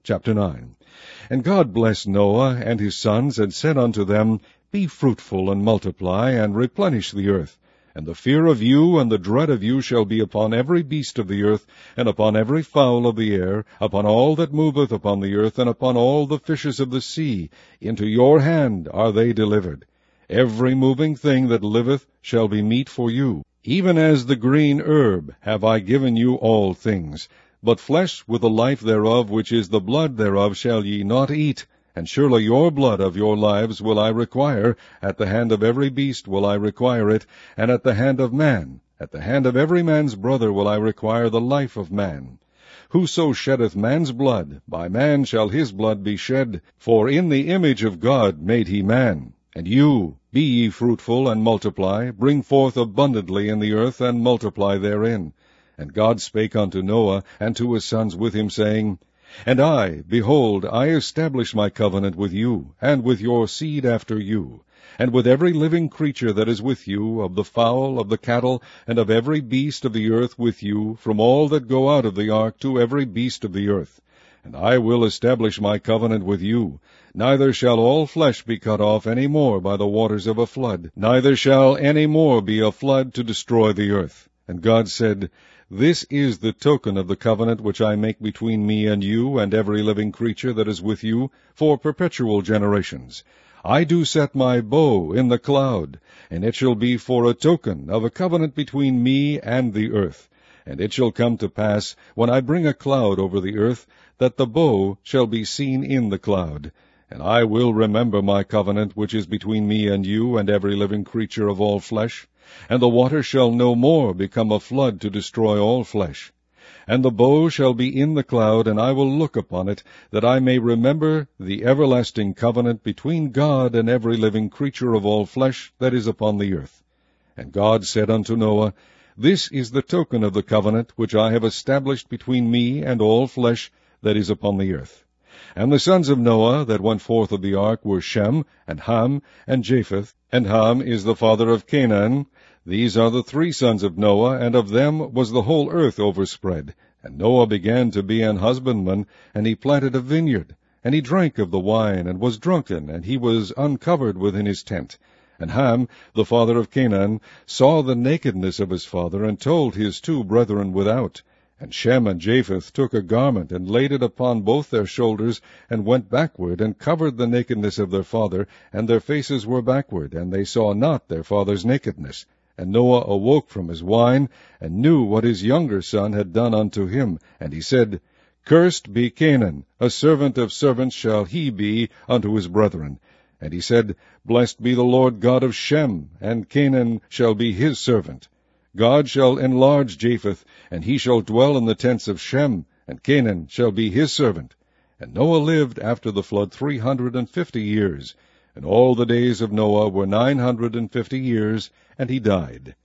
Chapter 9. And God blessed Noah and his sons, and said unto them, Be fruitful, and multiply, and replenish the earth. And the fear of you and the dread of you shall be upon every beast of the earth, and upon every fowl of the air, upon all that moveth upon the earth, and upon all the fishes of the sea. Into your hand are they delivered. Every moving thing that liveth shall be meat for you. Even as the green herb have I given you all things. But flesh with the life thereof, which is the blood thereof, shall ye not eat. And surely your blood of your lives will I require. At the hand of every beast will I require it, and at the hand of man. At the hand of every man's brother will I require the life of man. Whoso sheddeth man's blood, by man shall his blood be shed. For in the image of God made he man. And you, be ye fruitful, and multiply, bring forth abundantly in the earth, and multiply therein. And God spake unto Noah, and to his sons with him, saying, And I, behold, I establish my covenant with you, and with your seed after you, and with every living creature that is with you, of the fowl, of the cattle, and of every beast of the earth with you, from all that go out of the ark to every beast of the earth. And I will establish my covenant with you. Neither shall all flesh be cut off any more by the waters of a flood, neither shall any more be a flood to destroy the earth. And God said, This is the token of the covenant which I make between me and you and every living creature that is with you for perpetual generations. I do set my bow in the cloud, and it shall be for a token of a covenant between me and the earth. And it shall come to pass, when I bring a cloud over the earth, that the bow shall be seen in the cloud. And I will remember my covenant which is between me and you and every living creature of all flesh. And the water shall no more become a flood to destroy all flesh. And the bow shall be in the cloud, and I will look upon it, that I may remember the everlasting covenant between God and every living creature of all flesh that is upon the earth. And God said unto Noah, This is the token of the covenant which I have established between me and all flesh that is upon the earth. And the sons of Noah that went forth of the ark were Shem, and Ham, and Japheth. And Ham is the father of Canaan. These are the 3 sons of Noah, and of them was the whole earth overspread. And Noah began to be an husbandman, and he planted a vineyard. And he drank of the wine, and was drunken, and he was uncovered within his tent. And Ham, the father of Canaan, saw the nakedness of his father, and told his 2 brethren without. And Shem and Japheth took a garment, and laid it upon both their shoulders, and went backward, and covered the nakedness of their father, and their faces were backward, and they saw not their father's nakedness. And Noah awoke from his wine, and knew what his younger son had done unto him. And he said, Cursed be Canaan, a servant of servants shall he be unto his brethren. And he said, Blessed be the Lord God of Shem, and Canaan shall be his servant. God shall enlarge Japheth, and he shall dwell in the tents of Shem, and Canaan shall be his servant. And Noah lived after the flood 350 years. And all the days of Noah were 950 years, and he died.